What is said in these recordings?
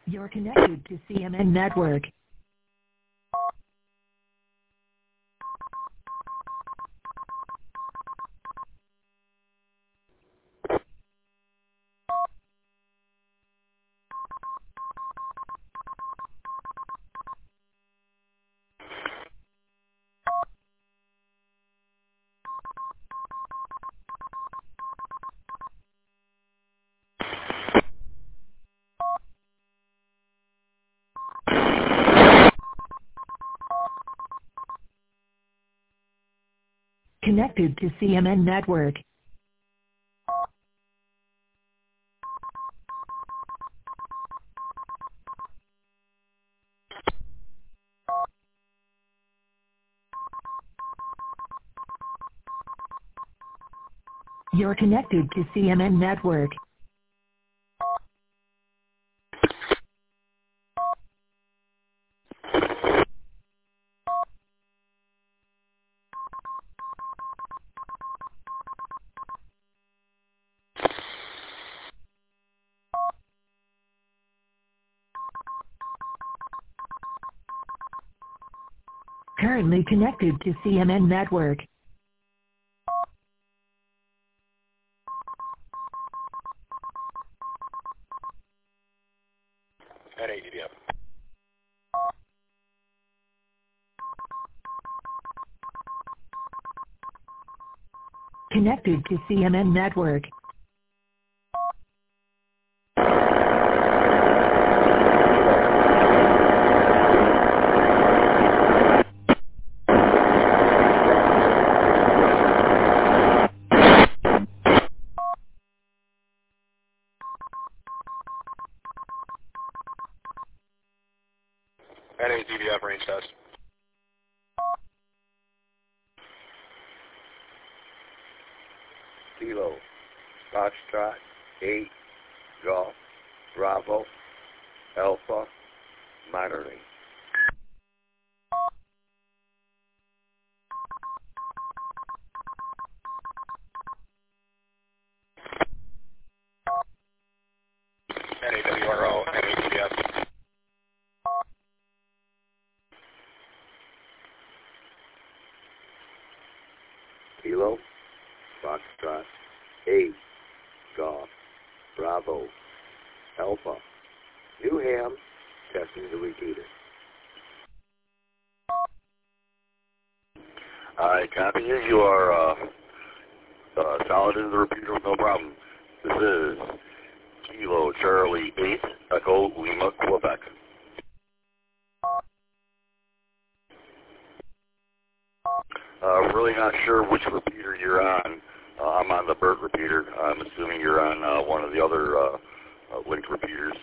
You're connected to CMN Network. Connected to CMN Network. You're connected to CMN Network. Currently connected to CMN Network. NADDF. Connected to CMN Network. NADDF range test. Kilo, Foxtrot, 8, Golf, Bravo, Alpha, monitoring. NAWRO, NADDF. Kilo, Foxtrot, 8, Golf, Bravo, Alpha, New Ham, testing the repeater. I copy you. You are solid in the repeater with no problem. This is Kilo Charlie 8, Echo Lima, Quebec. Really not sure which repeater you're on. I'm on the BERT repeater. I'm assuming you're on one of the other linked repeaters.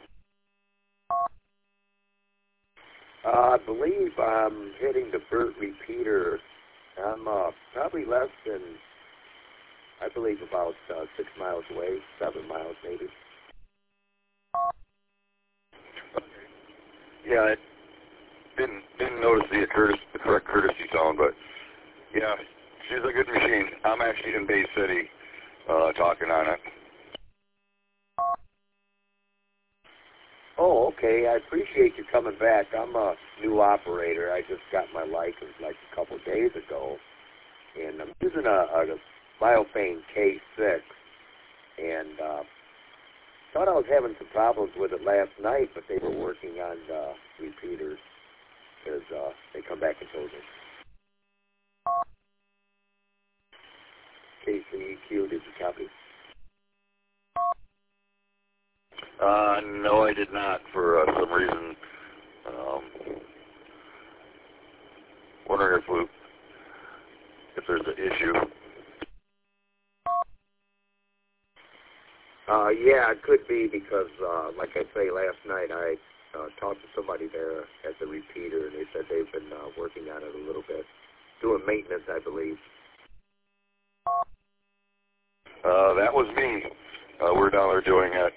I believe I'm hitting the BERT repeater. I'm probably less than, I believe about 6 miles away, 7 miles maybe. Yeah, I didn't notice the correct courtesy zone, but yeah, she's a good machine. I'm actually in Bay City talking on it. Oh, okay. I appreciate you coming back. I'm a new operator. I just got my license like a couple of days ago, and I'm using a Biofane K6, and thought I was having some problems with it last night, but they were working on the repeaters because they come back and told me. KCEQ, did you copy? No, I did not for some reason. Wondering if there's an issue. Yeah, it could be because, like I say, last night I talked to somebody there at the repeater, and they said they've been working on it a little bit, doing maintenance, I believe. That was me. We're down there doing it.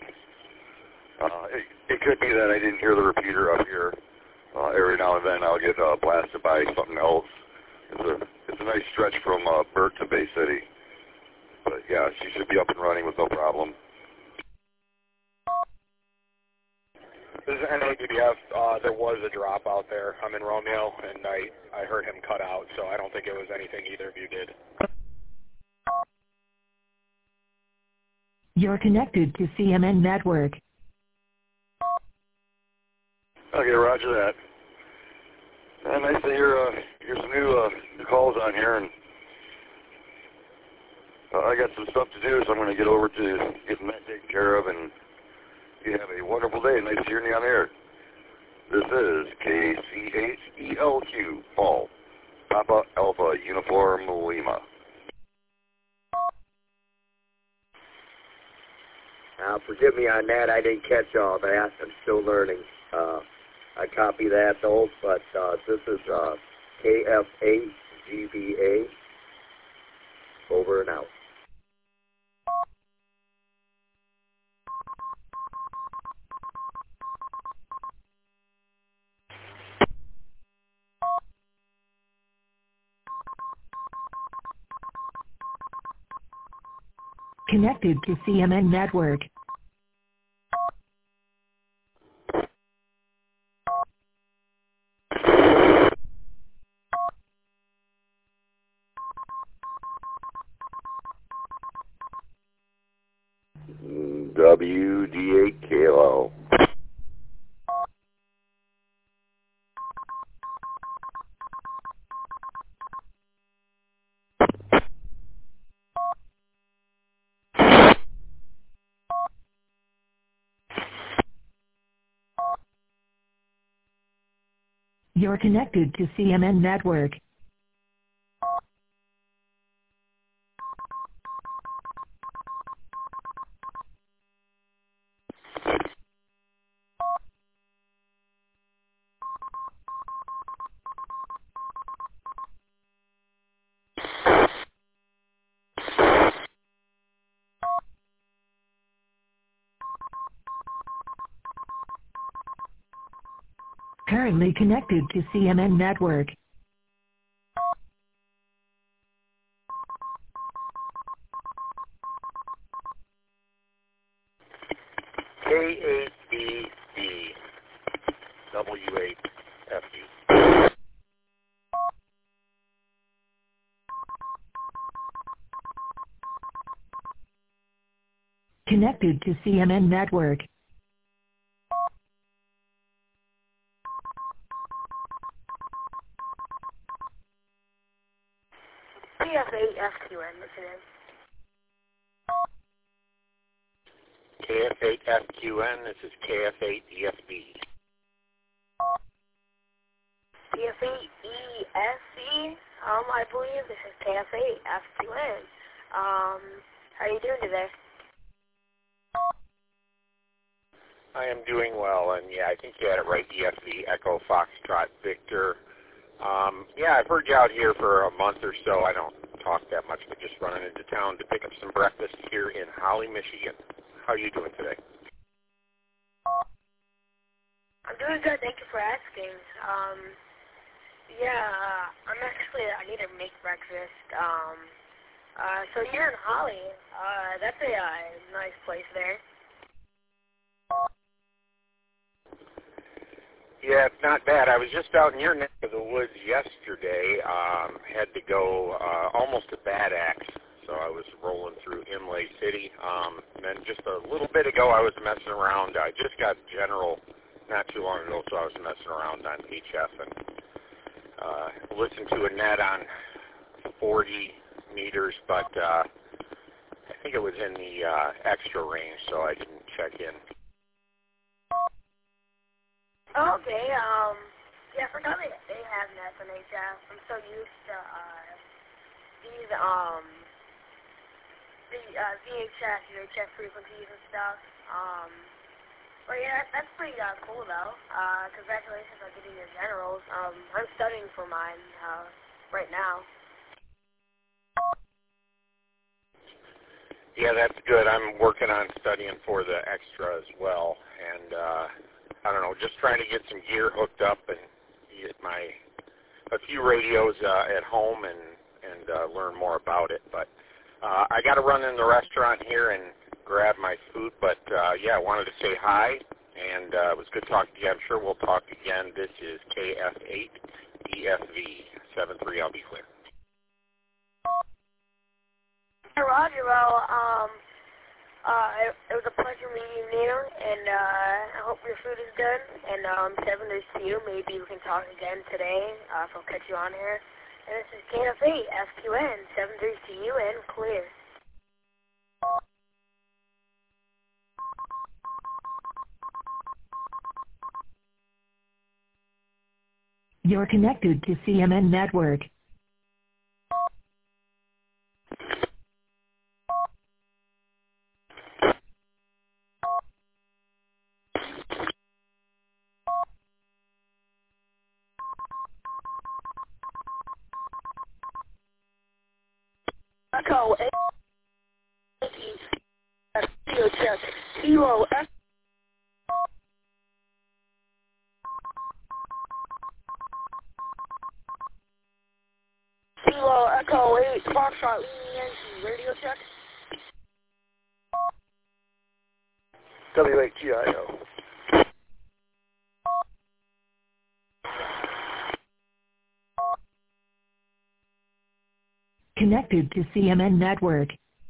It could be that I didn't hear the repeater up here. Every now and then I'll get blasted by something else. It's a nice stretch from BERT to Bay City. But yeah, she should be up and running with no problem. This is NADBF. There was a drop out there. I'm in Romeo, and I heard him cut out, so I don't think it was anything either of you did. You're connected to CMN Network. Okay, roger that. Nice to hear some new calls on here, and I got some stuff to do, so I'm going to get over to getting that taken care of, and you have a wonderful day. Nice to hear you on the air. This is KCHELQ, Paul, Papa Alpha Uniform Lima. Forgive me on that. I didn't catch all that. I'm still learning. I copy that, though, but this is KF8GBA. Over and out. Connected to CMN Network. WD8KLO. You're connected to CMN Network. Currently connected to CMN Network. K8BB W8FU. Connected to CMN Network. KF8FQN, listening. KF8FQN, this is KF8ESB. KF8ESB, I believe this is KF8FQN. How are you doing today? I am doing well, and yeah, I think you had it right, ESB, Echo Foxtrot Victor. Yeah, I've heard you out here for a month or so. I don't talk that much, but just running into town to pick up some breakfast here in Holly, Michigan. How are you doing today? I'm doing good. Thank you for asking. I need to make breakfast. So you're in Holly. That's a nice place there. Yeah, it's not bad. I was just out in your neck of the woods yesterday. Had to go almost to Bad Axe, so I was rolling through Imlay City. And then just a little bit ago, I was messing around. I just got General not too long ago, so I was messing around on HF and listened to a net on 40 meters, but I think it was in the extra range, so I didn't check in. Okay, yeah, for now they have nets on HF. I'm so used to these VHF, UHF frequencies and stuff. But yeah, that's pretty cool though. Congratulations on getting your generals. I'm studying for mine right now. Yeah, that's good. I'm working on studying for the extra as well, and I don't know, just trying to get some gear hooked up and get a few radios at home and learn more about it. But I got to run in the restaurant here and grab my food. But yeah, I wanted to say hi And it was good talking to you. I'm sure we'll talk again. This is KF8EFV73. I'll be clear. Hey, Roger. Well, it was a pleasure meeting you, and I hope your food is done. And 7 is to you. Maybe we can talk again today if I'll catch you on here. And this is KF8 FQN 73 to you and clear. You're connected to CMN Network. Echo 8 radio check. Kilo F. Kilo Echo 8 Foxtrot Yankee radio check. WHGIO. Connected to CMN Network.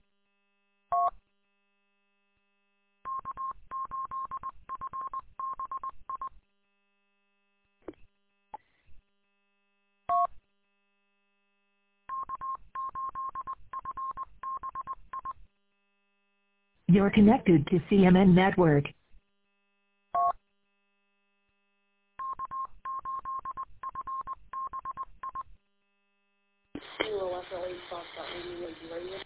You're connected to CMN Network. Kilo Echo 8 Foxtrot Yankee radio.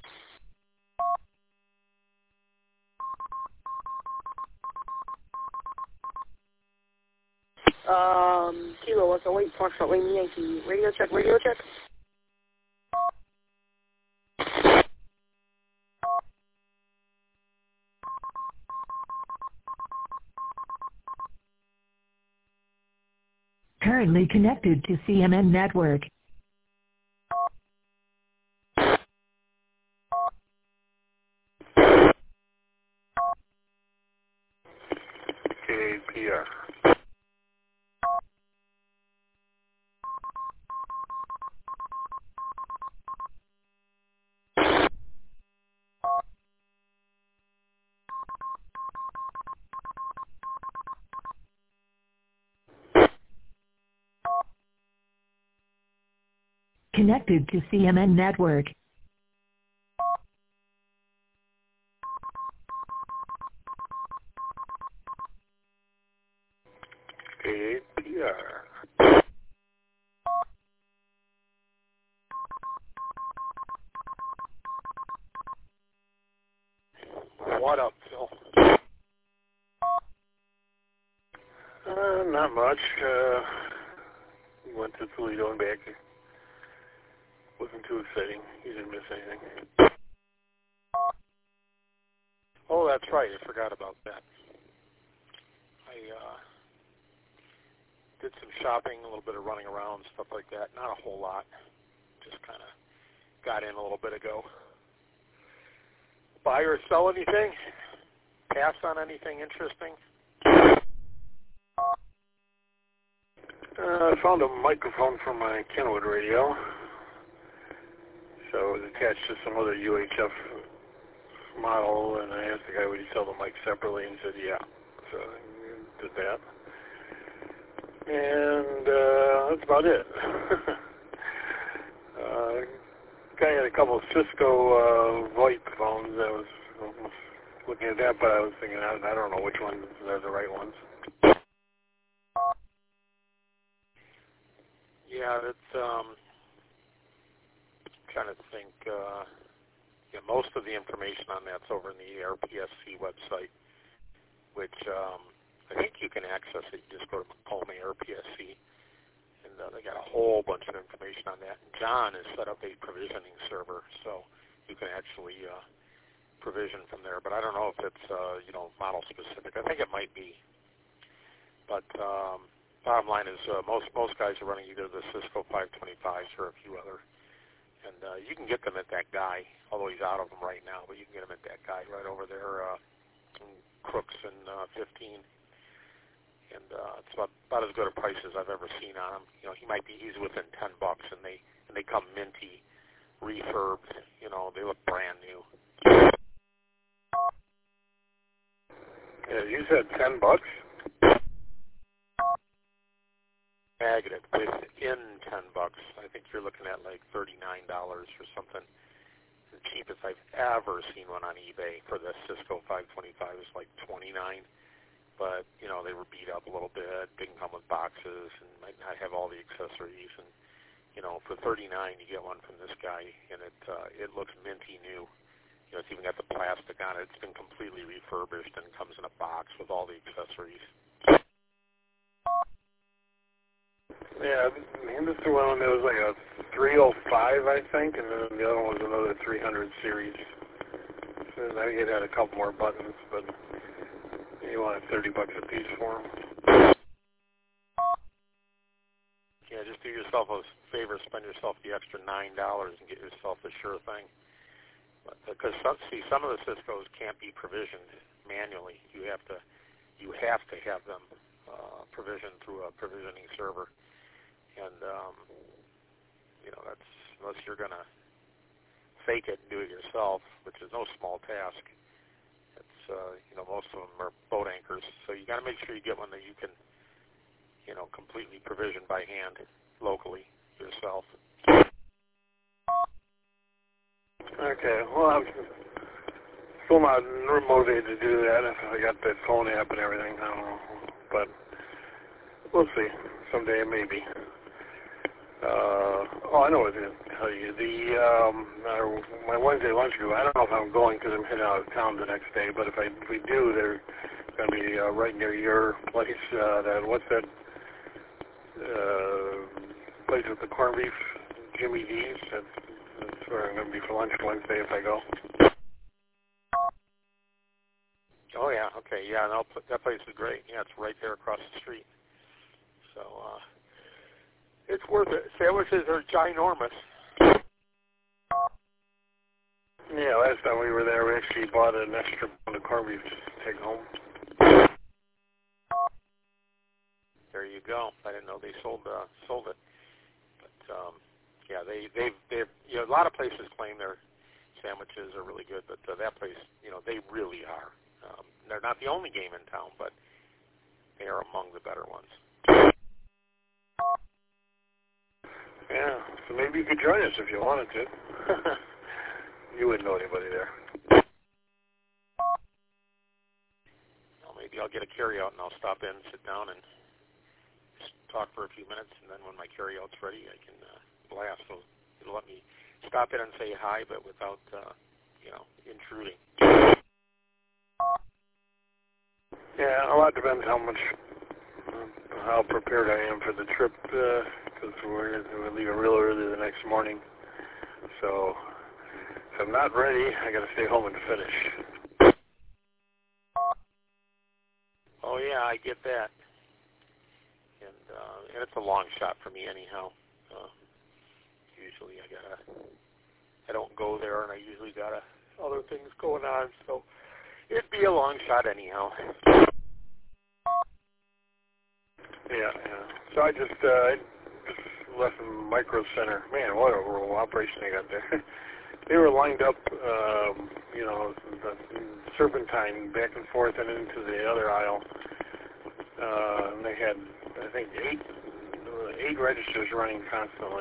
Kilo Echo 8 Foxtrot Yankee radio check. Radio check. Currently connected to CMN Network. KPR. Connected to CMN Network. KPR. What up, Phil? Not much. Went to Toledo and back. Wasn't too exciting. You didn't miss anything. Oh, that's right. I forgot about that. I did some shopping, a little bit of running around, stuff like that. Not a whole lot. Just kind of got in a little bit ago. Buy or sell anything? Pass on anything interesting? I found a microphone for my Kenwood radio. So it was attached to some other UHF model, and I asked the guy would he sell the mic separately, and he said yeah. So I did that. And that's about it. Guy had a couple of Cisco VoIP phones. I was almost looking at that, but I was thinking I don't know which ones are the right ones. Yeah, that's trying to think. Most of the information on that's over in the ARPSC website, which I think you can access it. You just go to Macomb ARPSC, and they got a whole bunch of information on that. And John has set up a provisioning server, so you can actually provision from there. But I don't know if it's model specific. I think it might be. But bottom line is most guys are running either the Cisco 525s or a few other. And you can get them at that guy, although he's out of them right now, but you can get them at that guy right over there in Crooks and 15. and it's about as good a price as I've ever seen on them. You know, he's within $10, and they come minty, refurbed. You know, they look brand new. Yeah, you said $10. Negative, within $10. I think you're looking at like $39 or something. The cheapest I've ever seen one on eBay for the Cisco 525 was like $29. But, you know, they were beat up a little bit, didn't come with boxes, and might not have all the accessories. And, you know, for $39, you get one from this guy, and it looks minty new. You know, it's even got the plastic on it. It's been completely refurbished and comes in a box with all the accessories. Yeah, this is one that was like a 305, I think, and then the other one was another 300 series. So I think it had a couple more buttons, but you wanted $30 a piece for them. Yeah, just do yourself a favor, spend yourself the extra $9 and get yourself the sure thing. Because some of the Ciscos can't be provisioned manually. You have to have them provisioned through a provisioning server. And, you know, that's, unless you're going to fake it and do it yourself, which is no small task. It's, you know, most of them are boat anchors. So you got to make sure you get one that you can, you know, completely provision by hand locally yourself. Okay, well, I'm still not motivated to do that. I got that phone app and everything. I don't know. But we'll see. Someday maybe. I know what to tell you. My Wednesday lunch group, I don't know if I'm going because I'm heading out of town the next day, but if we do, they're going to be right near your place. What's that place with the corned beef? Jimmy D's. That's where I'm going to be for lunch Wednesday if I go. Oh, yeah. Okay. Yeah, no, that place is great. Yeah, it's right there across the street. So, it's worth it. Sandwiches are ginormous. Yeah, last time we were there, we actually bought an extra pound of corned beef just to take home. There you go. I didn't know they sold it. But, yeah, they've you know, a lot of places claim their sandwiches are really good, but that place, you know, they really are. They're not the only game in town, but they are among the better ones. Yeah, so maybe you could join us if you wanted to. You wouldn't know anybody there. Well, maybe I'll get a carryout and I'll stop in, sit down, and just talk for a few minutes, and then when my carryout's ready, I can blast. So it'll let me stop in and say hi, but without, you know, intruding. Yeah, a lot depends how prepared I am for the trip, because we're going to leave real early the next morning. So if I'm not ready, I got to stay home and finish. Oh yeah, I get that, and it's a long shot for me anyhow. Usually I don't go there, and I usually got other things going on, so it'd be a long shot anyhow. Yeah. So I just left the Micro Center. Man, what a rural operation they got there. They were lined up, you know, the serpentine back and forth and into the other aisle. And they had, I think, eight registers running constantly.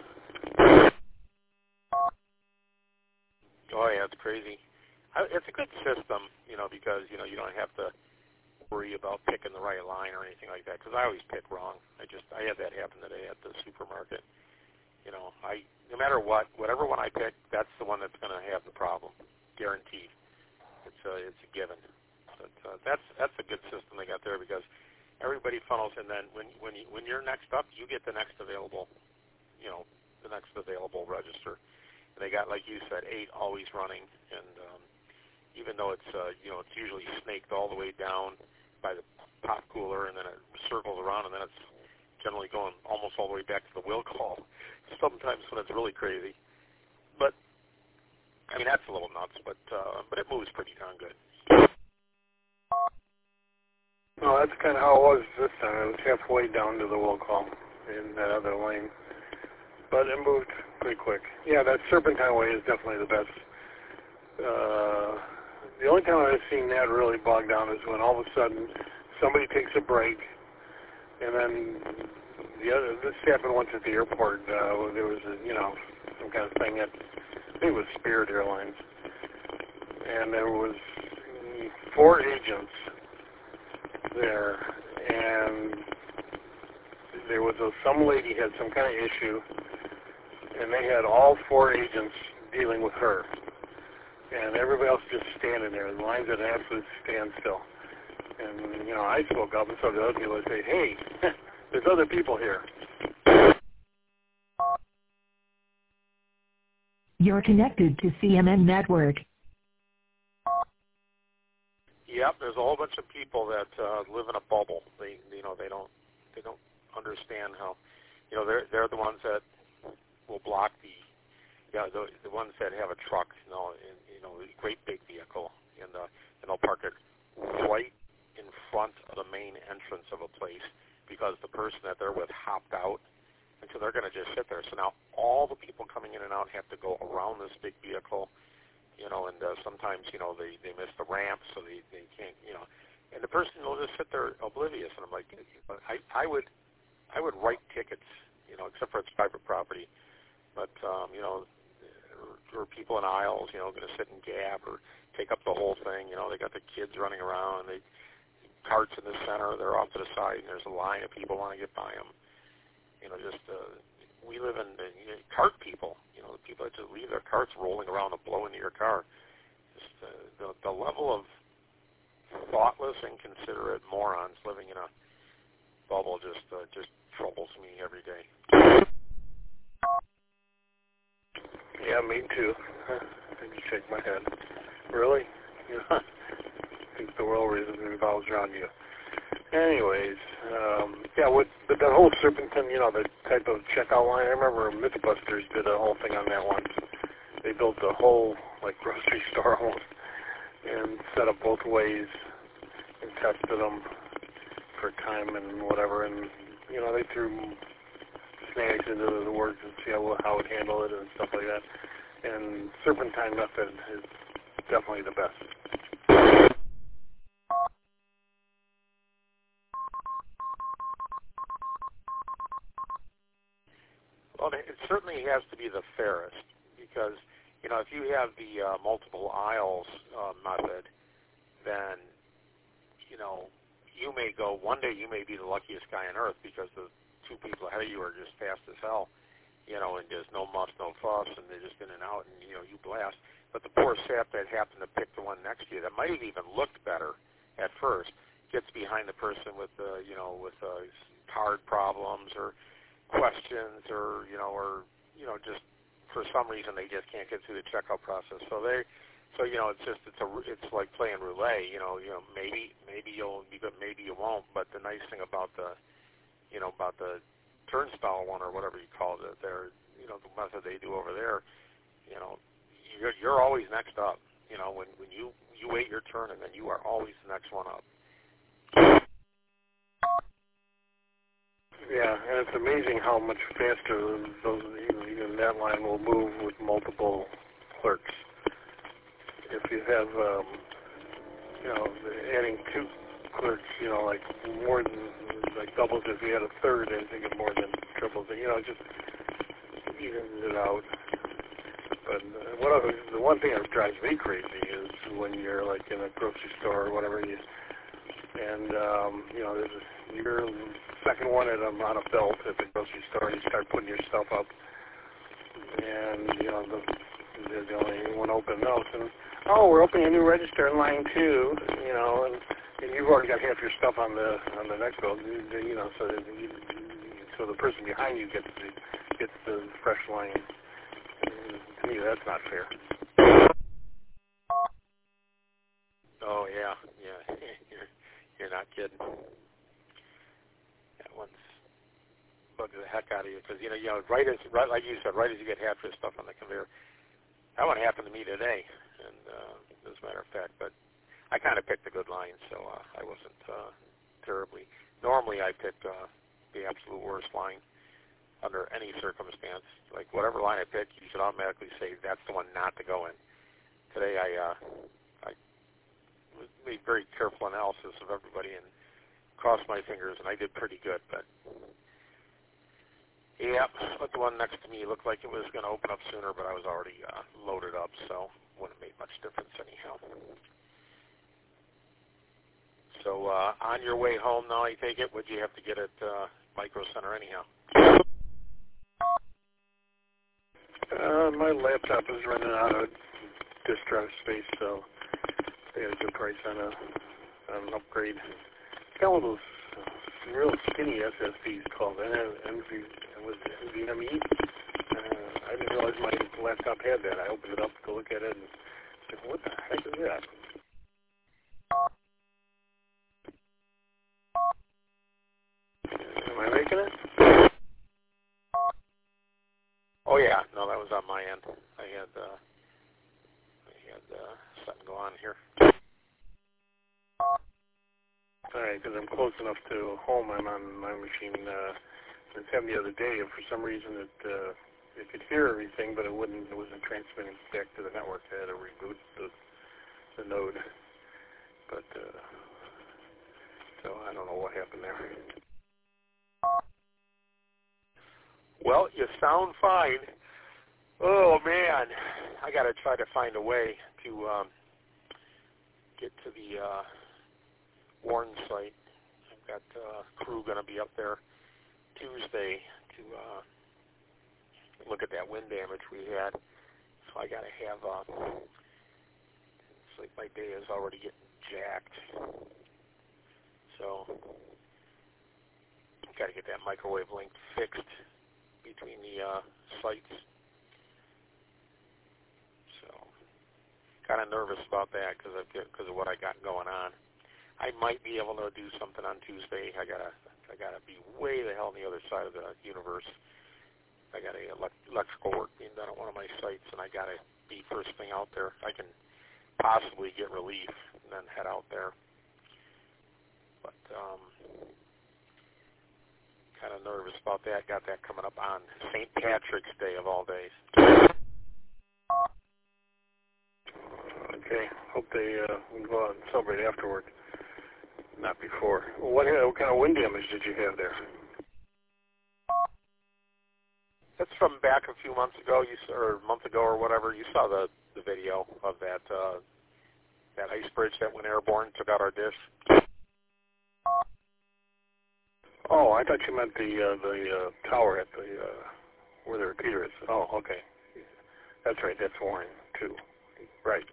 Oh yeah, it's crazy. It's a good system, you know, because you know you don't have to worry about picking the right line or anything like that. Because I always pick wrong. I had that happen today at the supermarket. You know, no matter whatever one I pick, that's the one that's going to have the problem, guaranteed. It's a given. But that's a good system they got there because everybody funnels, and then when you're next up, you get the next available, you know, the next available register. And they got, like you said, 8 always running, and even though it's you know, it's usually snaked all the way down by the pop cooler, and then it circles around, and then it's generally going almost all the way back to the will call. Sometimes when it's really crazy, but I mean that's a little nuts, but it moves pretty darn good. Well, that's kind of how it was this time. It was halfway down to the will call in that other lane. But it moved pretty quick. Yeah, that Serpentine way is definitely the best. The only time I've seen that really bogged down is when all of a sudden somebody takes a break, and then this happened once at the airport. There was some kind of thing at, I think it was Spirit Airlines, and there was 4 agents there, and there was some lady had some kind of issue, and they had all 4 agents dealing with her, and everybody else just standing there. The lines at an absolute standstill. And I spoke up, and so did other people. I say, "Hey, there's other people here." You're connected to CMN Network. Yep, there's a whole bunch of people that live in a bubble. They don't understand how, they're the ones that will block the ones that have a truck, a great big vehicle, and they'll park it right in front of the main entrance of a place because the person that they're with hopped out, and so they're going to just sit there. So now all the people coming in and out have to go around this big vehicle. And sometimes, they miss the ramp, so they can't, and the person will just sit there oblivious. And I'm like, I would write tickets, except for it's private property, but, or people in aisles, going to sit and gab or take up the whole thing. They got the kids running around, carts in the center, they're off to the side, and there's a line of people want to get by them. We live in cart people, the people that just leave their carts rolling around and blow into your car. Just the level of thoughtless, inconsiderate morons living in a bubble just troubles me every day. Yeah, me too. I just shake my head. Really? I think the world revolves around you. Anyways, but the whole Serpentine, the type of checkout line, I remember Mythbusters did a whole thing on that once. They built a whole, grocery store almost, and set up both ways and tested them for time and whatever, and, they threw snags into the works and see how it handled it and stuff like that. And Serpentine method is definitely the best. Well, it certainly has to be the fairest because, if you have the multiple aisles method, then, you may go, one day you may be the luckiest guy on earth because the 2 people ahead of you are just fast as hell, and there's no muss, no fuss, and they're just in and out, and, you blast. But the poor sap that happened to pick the one next to you that might have even looked better at first gets behind the person with, with card problems or questions or just for some reason they just can't get through the checkout process. So it's like playing roulette. Maybe you'll be good, maybe you won't. But the nice thing about the turnstile one or whatever you call it, the method they do over there, you're always next up. When you wait your turn, and then you are always the next one up. Yeah, and it's amazing how much faster even that line will move with multiple clerks. If you have, adding 2 clerks, more than, doubles if you had a third, I think it more than triples it, just evens it out. But the one thing that drives me crazy is when you're, in a grocery store or whatever, there's your second one on a belt at the grocery store, you start putting your stuff up, and, they're the only one open notes, and, we're opening a new register in line 2, and you've already got half your stuff on the next bill, so the person behind you gets the fresh line. And to me, that's not fair. Oh yeah, you're not kidding. That one's bugs the heck out of you because right like you said, right as you get half your stuff on the conveyor. That one happened to me today, and as a matter of fact, but I kind of picked a good line, so I wasn't terribly. Normally I pick the absolute worst line under any circumstance. Like whatever line I pick, you should automatically say that's the one not to go in. Today I made very careful analysis of everybody and crossed my fingers, and I did pretty good. But yeah, but the one next to me looked like it was going to open up sooner, but I was already loaded up, so wouldn't have made much difference anyhow. So on your way home now, I take it, what'd you have to get at Micro Center anyhow? My laptop is running out of disk drive space, so I got a good price on an upgrade. It's got one of those real skinny SSDs called NVMe. I didn't realize my laptop had that. I opened it up to look at it and said, what the heck is that? Am I making it? Oh yeah, no, that was on my end. I had something go on here. All right, because I'm close enough to home. I'm on my machine. It happened the other day, and for some reason it could hear everything, but it wasn't transmitting back to the network. I had to reboot the node. But so I don't know what happened there. Well, you sound fine. Oh man, I got to try to find a way to get to the Warren site. I've got crew going to be up there Tuesday to look at that wind damage we had. So I got to have. It's like my day is already getting jacked. So got to get that microwave link fixed between the sites. So, kind of nervous about that because of what I got going on. I might be able to do something on Tuesday. I gotta be way the hell on the other side of the universe. I got a electrical work being done at one of my sites, and I gotta be first thing out there. I can possibly get relief and then head out there. But kind of nervous about that. Got that coming up on St. Patrick's Day of all days. Okay. Hope they will go out and celebrate afterward, not before. What kind of wind damage did you have there? That's from back a few months ago, or a month ago or whatever. You saw the video of that ice bridge that went airborne, took out our dish. Oh, I thought you meant the tower at the where the repeater is. Oh, okay. That's right. That's Warren too. Right.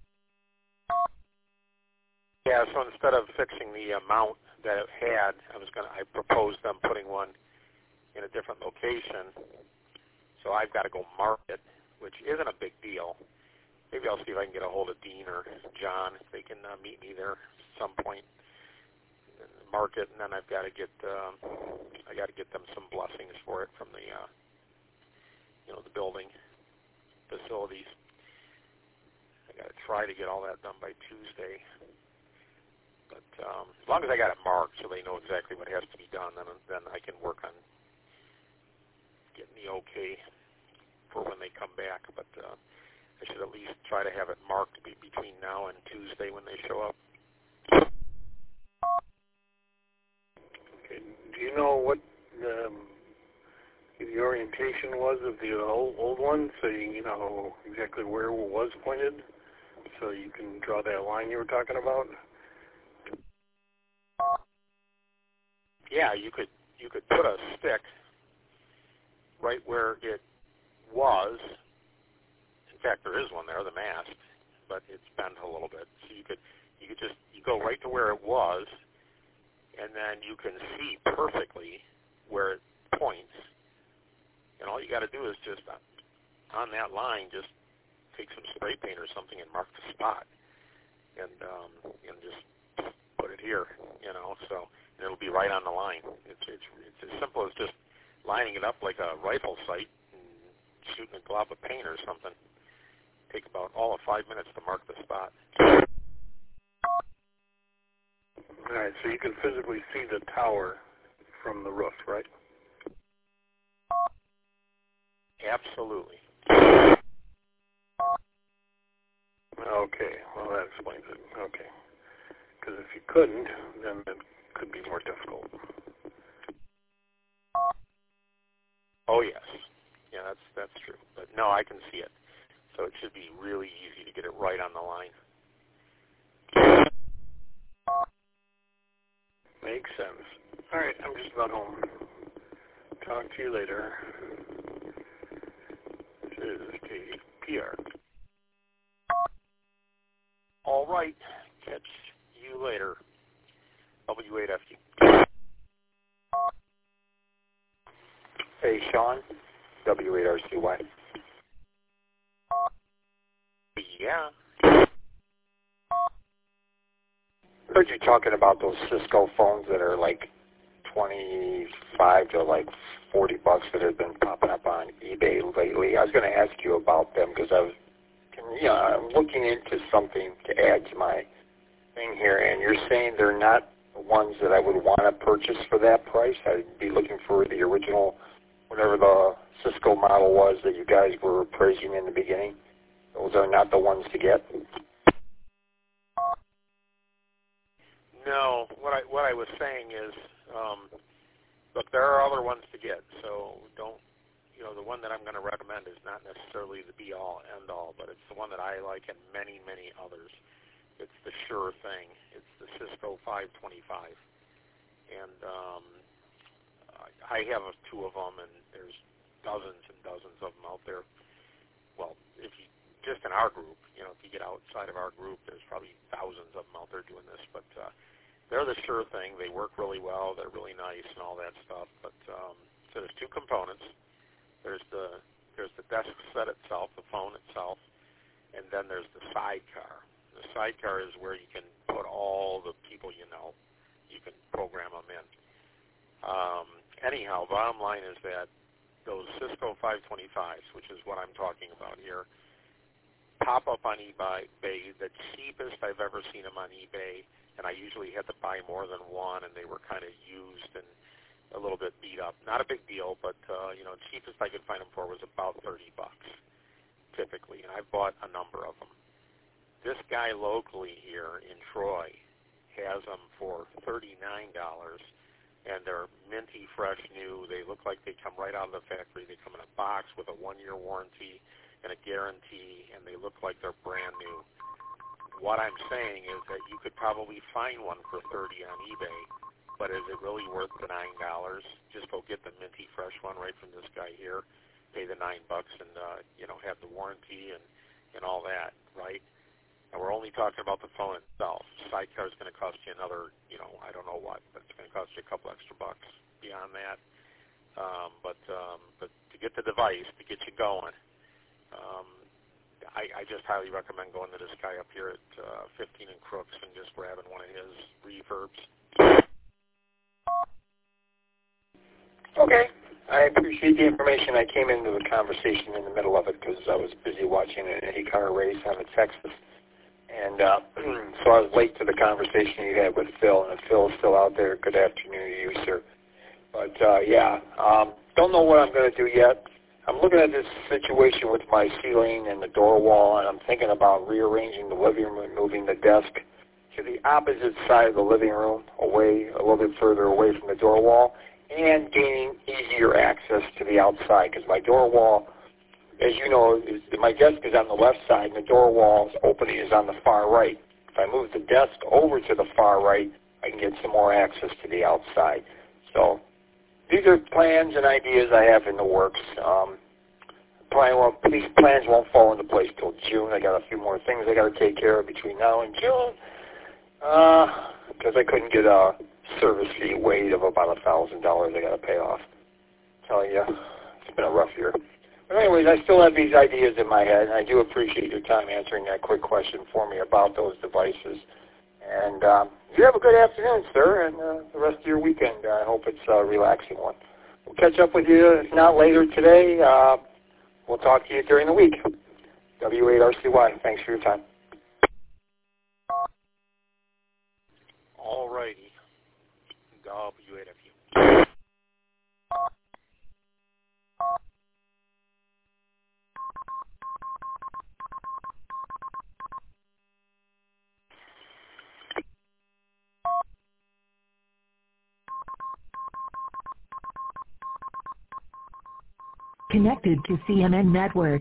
Yeah. So instead of fixing the mount that it had, I proposed them putting one in a different location. So I've got to go mark it, which isn't a big deal. Maybe I'll see if I can get a hold of Dean or John if they can meet me there at some point. Mark it, and then I've got to get them some blessings for it from the the building facilities. I got to try to get all that done by Tuesday. But as long as I got it marked so they know exactly what has to be done, then I can work on getting the okay for when they come back. But I should at least try to have it marked between now and Tuesday when they show up. Do you know what the orientation was of the old one, so you know exactly where it was pointed, so you can draw that line you were talking about? Yeah, you could put a stick right where it was. In fact, there is one there, the mast, but it's bent a little bit. So you go right to where it was. And then you can see perfectly where it points. And all you got to do is just, on that line, just take some spray paint or something and mark the spot. And just put it here, so and it'll be right on the line. It's as simple as just lining it up like a rifle sight and shooting a glob of paint or something. Take about all of 5 minutes to mark the spot. All right, so you can physically see the tower from the roof, right? Absolutely. Okay, well, that explains it. Okay. Because if you couldn't, then it could be more difficult. Oh, yes. Yeah, that's true. But no, I can see it. So it should be really easy to get it right on the line. Makes sense. All right, I'm just about home. Talk to you later. This is KPR. All right. Catch you later. W8FG. Hey, Sean, W8RCY. Yeah. Heard you talking about those Cisco phones that are like 25 to like $40 that have been popping up on eBay lately. I was going to ask you about them because I'm looking into something to add to my thing here, and you're saying they're not ones that I would want to purchase for that price. I'd be looking for the original, whatever the Cisco model was that you guys were praising in the beginning. Those are not the ones to get. No, what I was saying is, look, there are other ones to get, so don't, the one that I'm going to recommend is not necessarily the be-all, end-all, but it's the one that I like and many, many others. It's the sure thing. It's the Cisco 525. And I have two of them, and there's dozens and dozens of them out there. Well, just in our group, if you get outside of our group, there's probably thousands of them out there doing this, but they're the sure thing. They work really well. They're really nice and all that stuff. But so there's two components. There's the desk set itself, the phone itself, and then there's the sidecar. The sidecar is where you can put all the people you know. You can program them in. Anyhow, bottom line is that those Cisco 525s, which is what I'm talking about here, pop up on eBay. The cheapest I've ever seen them on eBay, and I usually had to buy more than one, and they were kind of used and a little bit beat up. Not a big deal, but cheapest I could find them for was about $30 typically, and I've bought a number of them. This guy locally here in Troy has them for $39, and they're minty, fresh, new. They look like they come right out of the factory. They come in a box with a 1-year warranty and a guarantee, and they look like they're brand new. What I'm saying is that you could probably find one for $30 on eBay, but is it really worth the $9? Just go get the minty, fresh one right from this guy here, pay the $9 and have the warranty and all that, right? And we're only talking about the phone itself. Sidecar is going to cost you another, I don't know what, but it's going to cost you a couple extra bucks beyond that. But to get the device, to get you going, I just highly recommend going to this guy up here at 15 and Crooks and just grabbing one of his reverbs. Okay. I appreciate the information. I came into the conversation in the middle of it because I was busy watching an 8-car race on the Texas. And so I was late to the conversation you had with Phil. And if Phil's still out there, good afternoon to you, sir. But, don't know what I'm going to do yet. I'm looking at this situation with my ceiling and the door wall, and I'm thinking about rearranging the living room, moving the desk to the opposite side of the living room, away, a little bit further away from the door wall, and gaining easier access to the outside, because my door wall, as you know, my desk is on the left side, and the door wall's opening is on the far right. If I move the desk over to the far right, I can get some more access to the outside. So these are plans and ideas I have in the works. These plans won't fall into place till June. I got a few more things I got to take care of between now and June, because I couldn't get a service fee waived of about $1,000 I got to pay off. I'm telling you, it's been a rough year. But anyways, I still have these ideas in my head, and I do appreciate your time answering that quick question for me about those devices. And you have a good afternoon, sir, and the rest of your weekend. I hope it's a relaxing one. We'll catch up with you, if not later today. We'll talk to you during the week. W8RCY, thanks for your time. All righty. WAFU. Connected to CMN Network.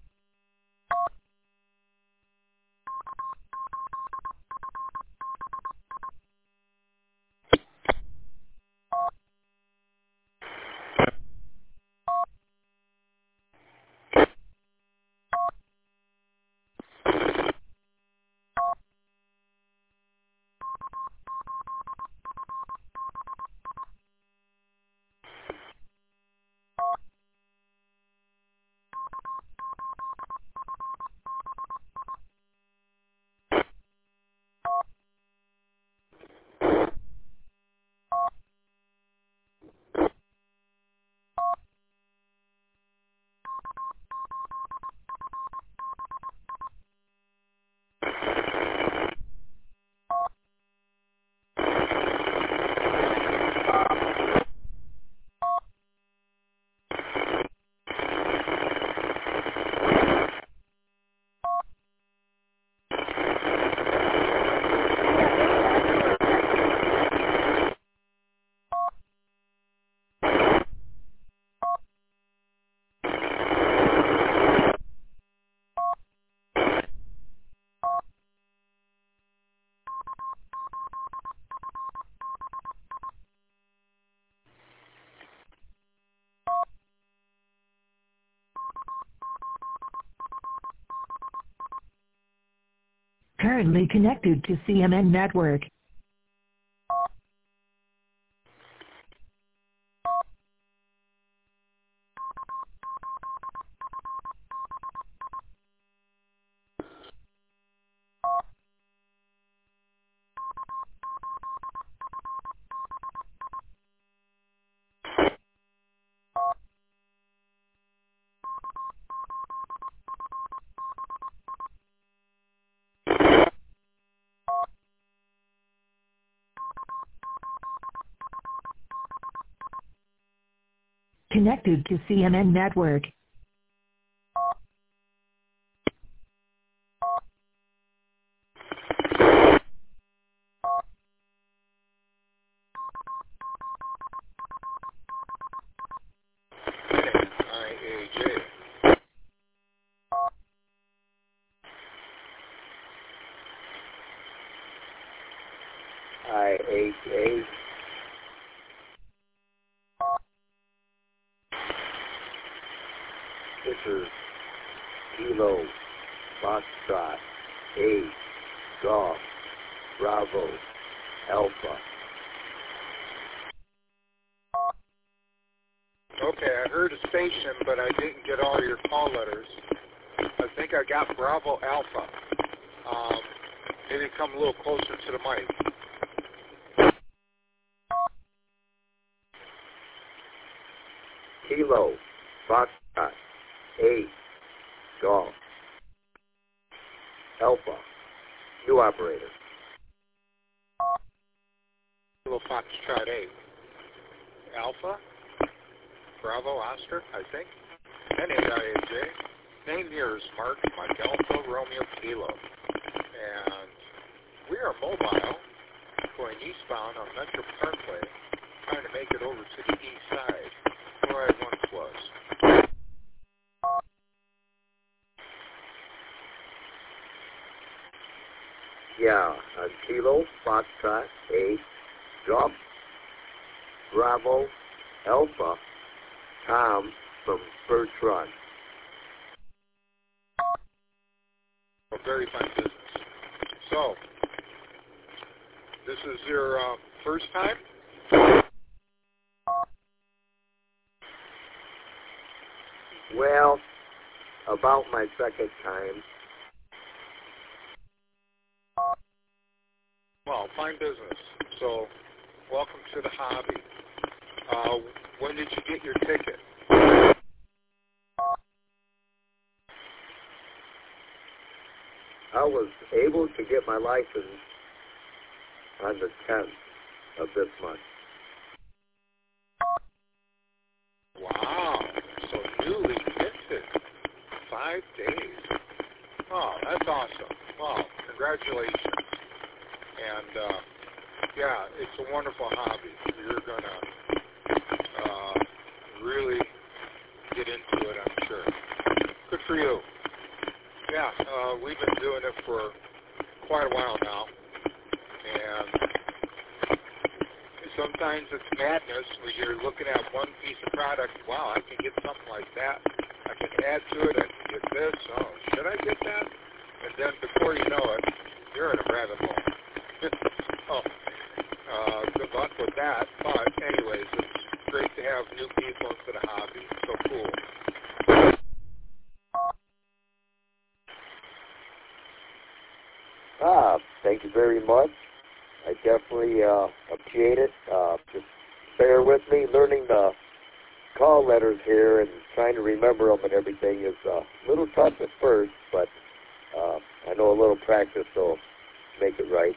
Currently connected to CMN Network. Connected to CMN Network. IHA. This is Kilo, Foxtrot, 8, Golf, Bravo, Alpha. Okay, I heard a station, but I didn't get all your call letters. I think I got Bravo Alpha. Maybe come a little closer to the mic. Kilo, Foxtrot, 8, Golf, Alpha, new operator. Kilo Foxtrot 8. Alpha? Bravo Oscar, I think. NAIAJ. Name here is Mark, Mike Alpha, Romeo Kilo. And we are mobile, going eastbound on Metro Parkway, trying to make it over to the east side, where I once was. Yeah, Kilo, Foxtrot, 8, Golf, Bravo, Alpha, Tom from Birch Run. A very fine business. So, this is your first time? Well, about my second time. Well, fine business. So, welcome to the hobby. When did you get your ticket? I was able to get my license on the 10th of this month. Wow. So newly minted. 5 days. Oh, that's awesome. Wow. Congratulations. And, yeah, it's a wonderful hobby. You're going to really get into it, I'm sure. Good for you. Yeah, we've been doing it for quite a while now. And sometimes it's madness when you're looking at one piece of product. Wow, I can get something like that. I can add to it. I can get this. Oh, should I get that? And then before you know it, you're in a rabbit hole. Good luck with that. But anyways, it's great to have new people into the hobby. So cool. Thank you very much. I definitely appreciate it. Just bear with me. Learning the call letters here and trying to remember them and everything is a little tough at first, but I know a little practice will make it right.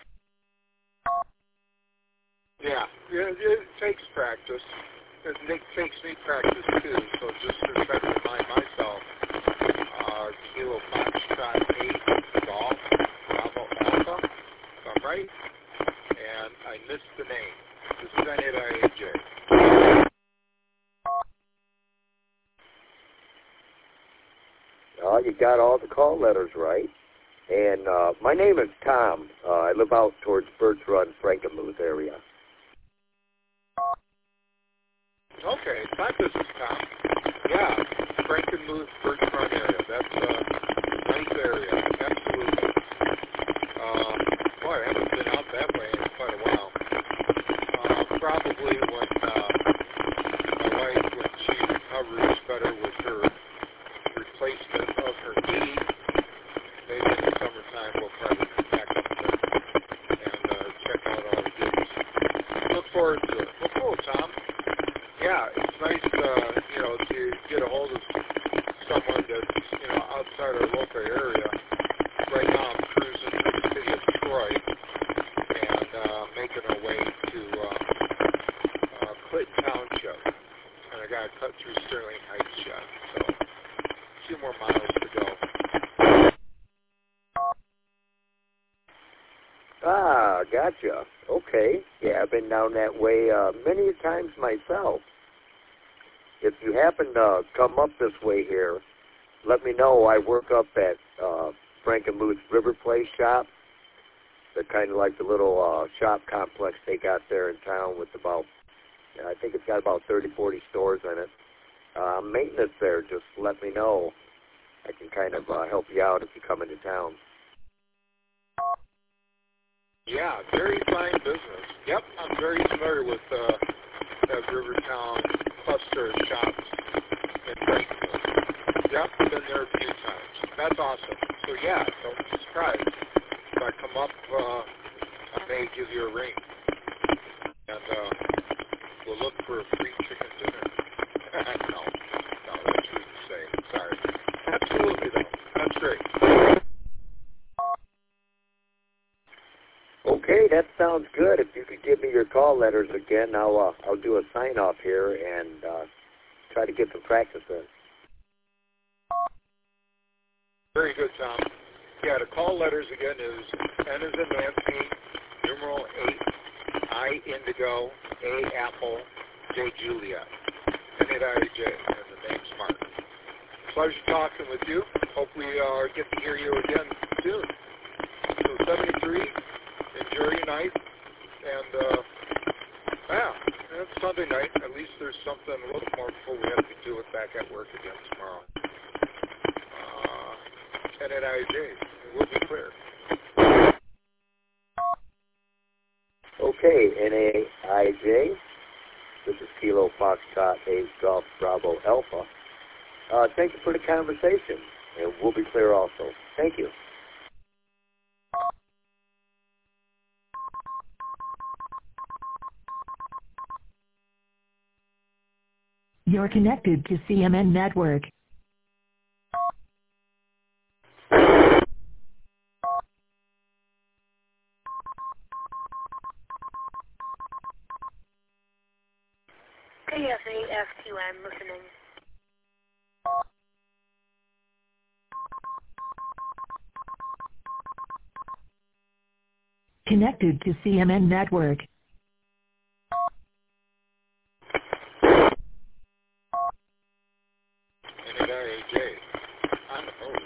Yeah, it takes practice. It takes me practice too, so just to try to remind myself, Kilo Foxtrot 8 Golf Bravo Alpha, if I'm right, and I missed the name. This is NAIJ. You got all the call letters right. And my name is Tom. I live out towards Birch Run, Frankenmuth area. Okay, thought this is Tom. Yeah, Frankenmuth, Birch Run area. That's a nice area. Absolutely. Boy, I haven't been out that way in quite a while. Probably when my wife, when she recovers better with her replacement of her knee, maybe in the summertime we'll probably come back up there and check out all the gigs. Look forward to it. Well, cool, Tom. Yeah, it's nice, to get a hold of someone that's, outside our local area. Right now I'm cruising through the city of Detroit and making our way to Clinton Township. And I got to cut through Sterling Heights yet, so a few more miles to go. Gotcha. Okay. Yeah, I've been down that way many times myself. If you happen to come up this way here, let me know. I work up at Frankenmuth River Place shop. They're kind of like the little shop complex they got there in town with about, I think it's got about 30, 40 stores in it. Maintenance there, just let me know. I can kind of help you out if you come into town. Yeah, very fine business. Yep, I'm very familiar with that Rivertown cluster of shops in Frankenmuth. Yep, been there a few times. That's awesome. So yeah, don't be surprised. If I come up, I may give you a ring. And we'll look for a free chicken dinner. No, that's rude to say. Sorry. Absolutely, though. That's great. Okay, that sounds good. If you could give me your call letters again, I'll do a sign-off here and try to get some practice in. Very good, Tom. Yeah, the call letters again is N as in Nancy, numeral 8, I Indigo, A Apple, J Juliet, NAIJ, and the name's Mark. Pleasure talking with you. Hope we get to hear you again soon. So 73. Enjoy your night, and it's Sunday night. At least there's something a little more before we have to do it back at work again tomorrow. NAIJ, we'll be clear. Okay, NAIJ, this is Kilo Foxtrot 8 Golf Bravo Alpha. Thank you for the conversation, and we'll be clear also. Thank you. You're connected to CMN Network. KFA-FQN listening. Connected to CMN Network. NAJ, on the phone.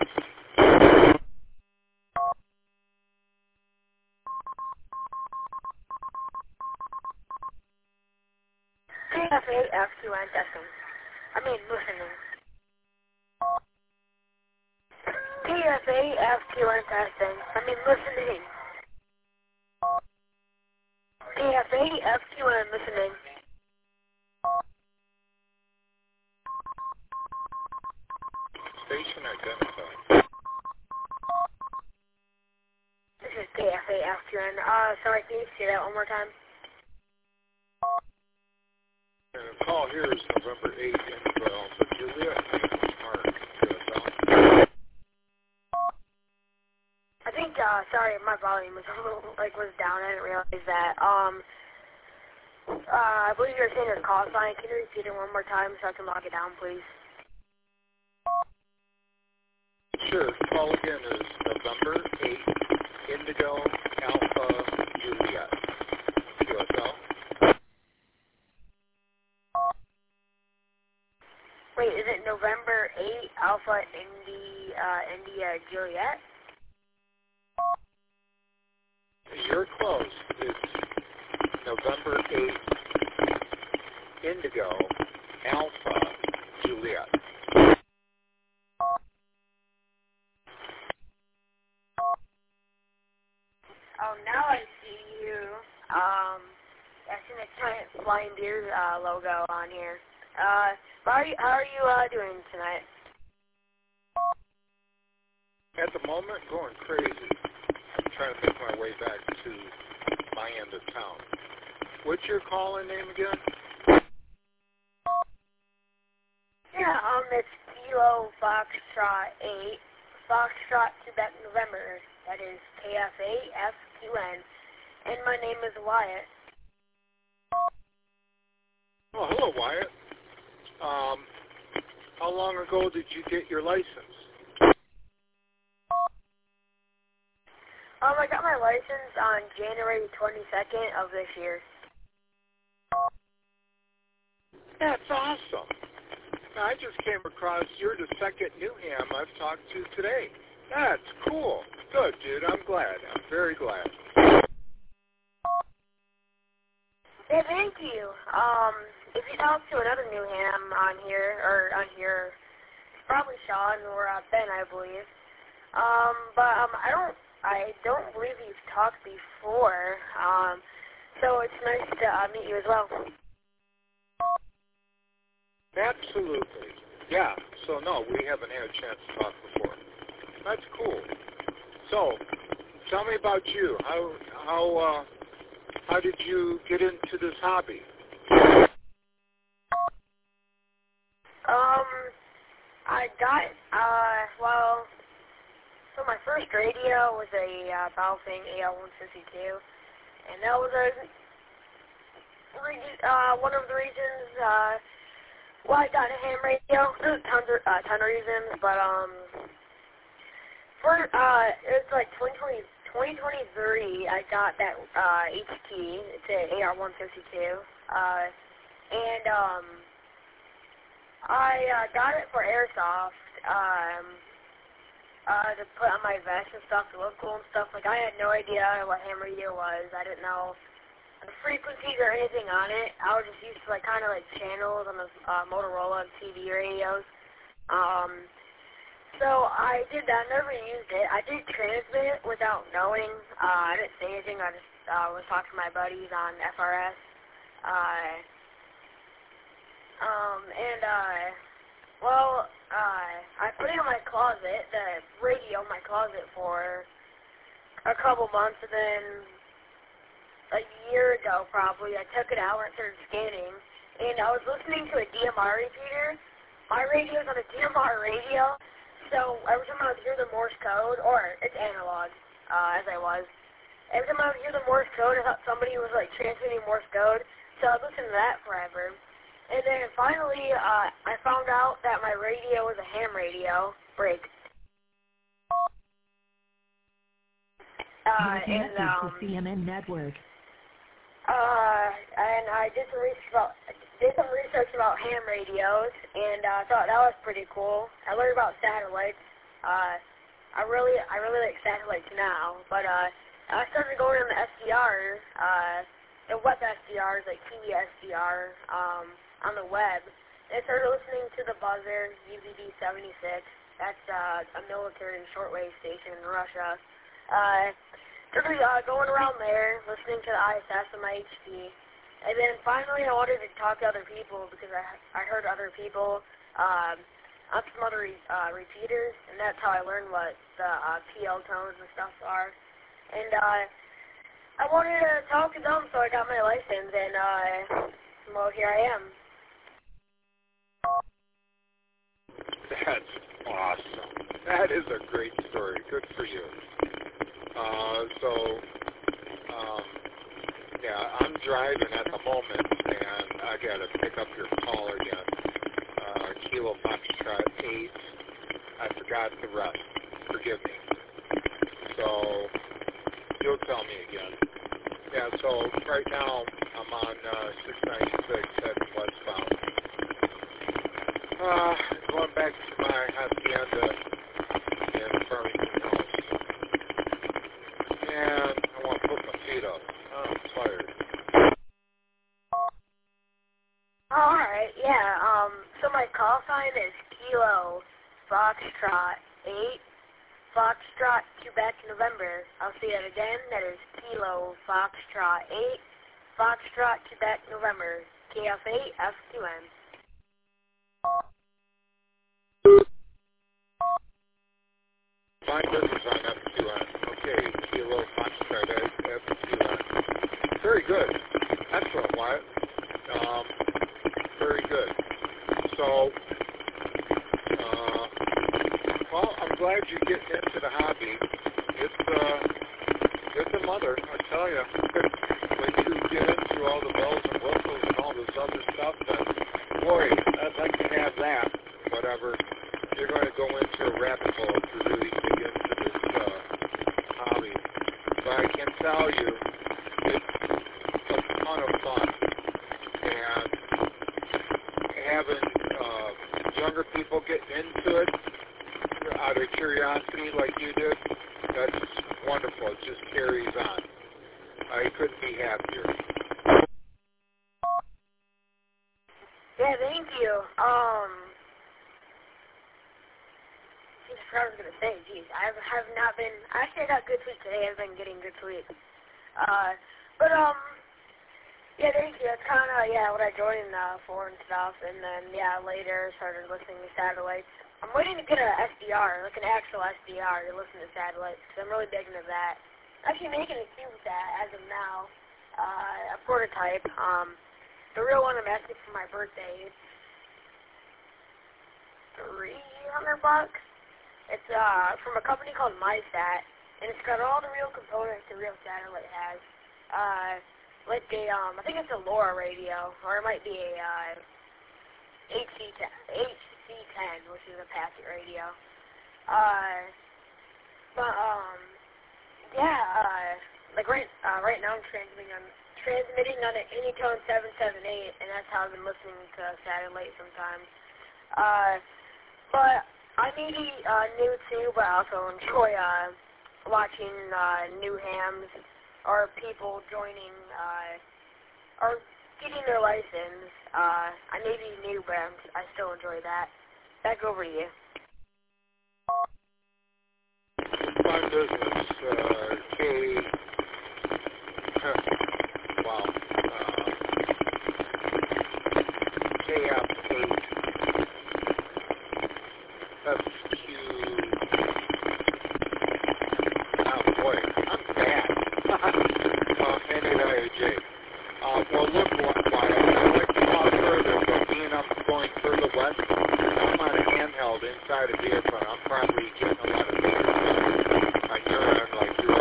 KFA-FQN testing. Listening. KFA-FQN testing. Listening. KFA-FQN listening. Station identified. This is KFA-FQN. Sorry, can you say that one more time? And the call here is November 8th in Alpha Julia. Mark, I think, sorry, my volume was a little, was down. I didn't realize that. I believe you were saying your call sign. Can you repeat it one more time so I can log it down, please? Sure. Call again is November 8th, Indigo, Alpha, Juliet. QSL. Wait, is it November 8, Alpha, India, Juliet? You're close. It's November 8th, Indigo, Alpha, Juliet. Oh, now I see you. I see the giant flying deer logo on here. How are you doing tonight? At the moment, going crazy. I'm trying to make my way back to my end of town. What's your calling name again? Yeah, it's Kilo Foxtrot 8, Foxtrot Quebec November. That is KFA-FQN, and my name is Wyatt. Oh, hello, Wyatt. How long ago did you get your license? I got my license on January 22nd of this year. That's awesome. I just came across, you're the second Newham I've talked to today. That's cool. Good, dude. I'm glad. I'm very glad. Hey, thank you. If you talk to another Newham on here, probably Sean or Ben, I believe. I don't believe you've talked before. So it's nice to meet you as well. Absolutely. Yeah. So no, we haven't had a chance to talk before. That's cool. So, tell me about you. How did you get into this hobby? So my first radio was a Baofeng AL152, and that was one of the reasons why I got a ham radio. There's a ton of reasons, but it's like 2023, I got that HT. It's an AR152, and I got it for airsoft. To put on my vest and stuff to look cool and stuff. I had no idea what ham radio was. I didn't know the frequencies or anything on it. I was just used to kind of channels on the Motorola TV radios. So I did that. Never used it. I did transmit it without knowing. I didn't say anything. I just was talking to my buddies on FRS. I put it in my closet, the radio in my closet for a couple months, and then a year ago probably, I took it out and started scanning, and I was listening to a DMR repeater. My radio's on a DMR radio, so every time I would hear the Morse code, or it's analog, as I was, every time I would hear the Morse code, I thought somebody was transmitting Morse code, so I listened to that forever. And then finally, I found out that my radio was a ham radio. Break. You're connected to CMN Network. And I did some research about ham radios, and I thought that was pretty cool. I learned about satellites. I really like satellites now, but I started going in the SDRs, the web SDRs, like TV SDR, on the web. And I started listening to the Buzzer, UVD-76. That's a military shortwave station in Russia. Started going around there, listening to the ISS on my HP. And then finally I wanted to talk to other people because I heard other people on some other repeaters, and that's how I learned what the PL tones and stuff are. And I wanted to talk to them, so I got my license, and well, here I am. That's awesome. That is a great story. Good for you. Yeah, I'm driving at the moment, and I got to pick up your call again. Kilo Foxtrot 8. I forgot the rest. Forgive me. So, you'll tell me again. Yeah, so right now I'm on 696 heading westbound. Going back to my hacienda in Farmington Hills. And I want to put my feet up. I'm tired. Alright, yeah, so my call sign is Kilo Foxtrot 8, Foxtrot Quebec November. I'll say that again, that is Kilo Foxtrot 8, Foxtrot Quebec November, KF8 F2N. Fine business on F2N. Okay, Kilo Foxtrot F2N. Very good. Excellent, Wyatt. Very good. So, well, I'm glad you're getting into the hobby. It's a mother, I tell you. When you get into all the bells and whistles and all this other stuff, then, boy, I'd like to have that. Whatever. You're going to go into a rabbit hole if you really dig into this hobby. But I can tell you, it's a ton of fun. And having younger people get into it out of curiosity like you did, that's wonderful. It just carries on. I couldn't be happier. Yeah, thank you. I was going to say, geez, I have not been, actually I got good sleep today. I've been getting good sleep. Yeah, thank you. That's kind of, what I joined for and stuff. And then, later started listening to satellites. I'm waiting to get an SDR, like an actual SDR, to listen to satellites, because I'm really big into that. I'm actually making a CubeSat as of now, a prototype. The real one I'm asking for my birthday is $300. It's from a company called MySat, and it's got all the real components a real satellite has. Like a, I think it's a LoRa radio, or it might be a HC10, which is a packet radio. Like right now I'm transmitting on an Anytone 778, and that's how I've been listening to satellite sometimes. But I may be new too, but I also enjoy watching new hams or people joining or getting their license. I may be new, but I still enjoy that. Back over to you. Fun business. KF8. FQ. Oh boy, I'm bad. N8IAJ. Well, look, Wyatt, I'd like to talk further, but being I'm going further west, I'm on a handheld inside a vehicle. I'm probably getting a lot of meters on your end, like you're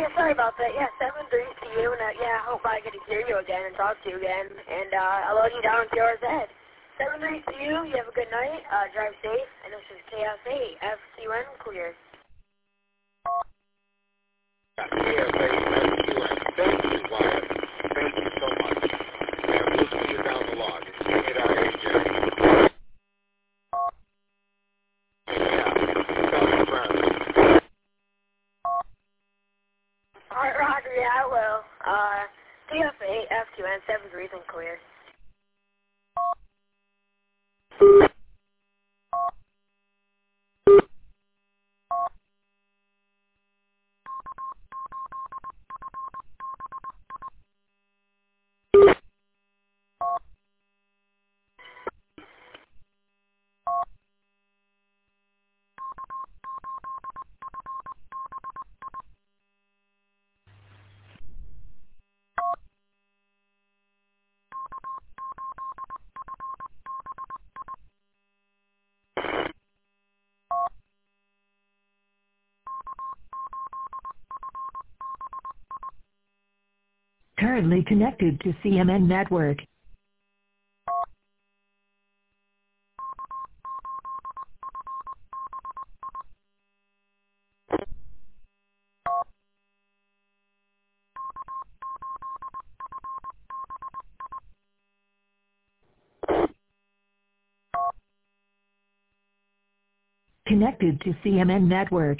yeah, sorry about that. Yeah, 7-3 to you, and yeah, I hope I get to hear you again and talk to you again. And I'll let you down with yours ahead. 7-3 to you. You have a good night. Drive safe. And this is KSA FQN clear. KSA FQN. Thank you, Wyatt. Thank you so much. And we'll see you down the log. It's 8RAJ. Yeah, tell your friends. Alright, Roger, yeah, I will. KSA FQN 7-3 and clear. Currently connected to CMN Network. Connected to CMN Network.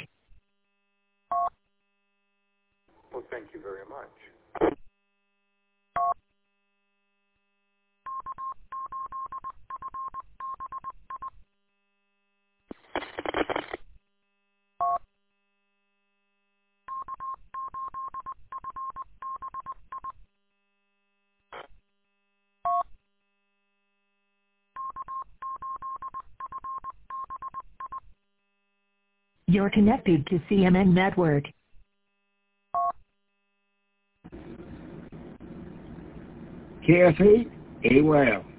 Well, thank you very much. You're connected to CMN Network. KSA, AOL.